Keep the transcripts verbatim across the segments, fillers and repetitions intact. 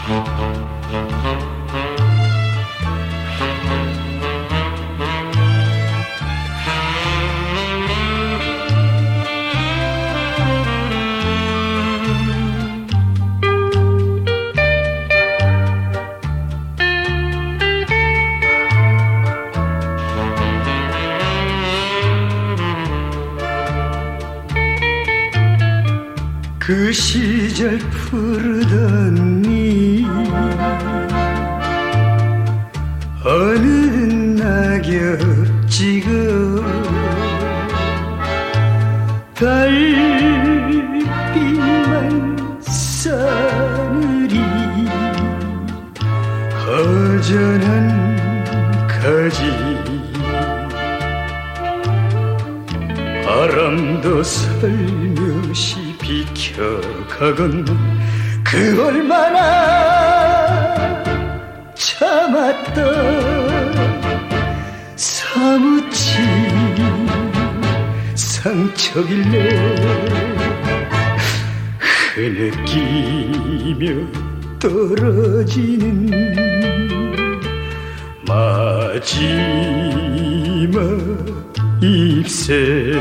그 시절 푸르던 니 어느 낙엽 찍어 달빛만 싸늘이 허전한 가지 바람도 살며시 비켜가건 그 얼마나 참았던 사무친 상처길래 흐느끼며 떨어지는 마지막 잎새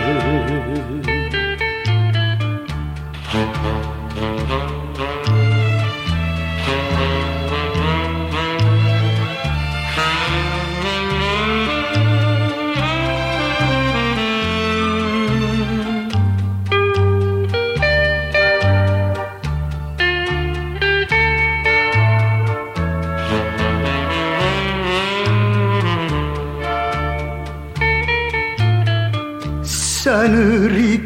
싸늘이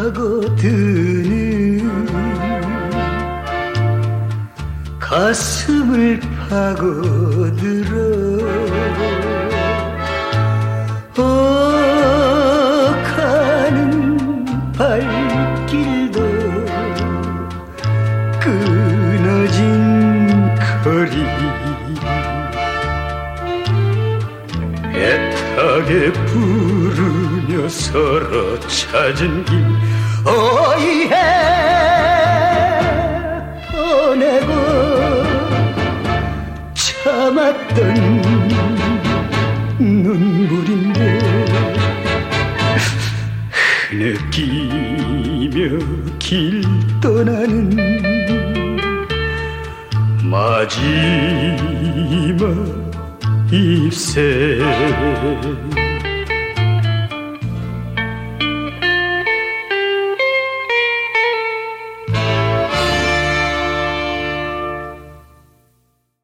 파고드는 가슴을 파고들어 어 가는 발길도 끊어진 거리 애타게 부르며 서로 찾은 길 어이해 보내고 참았던 눈물인데 흐느끼며 길 떠나는 마지막 잎새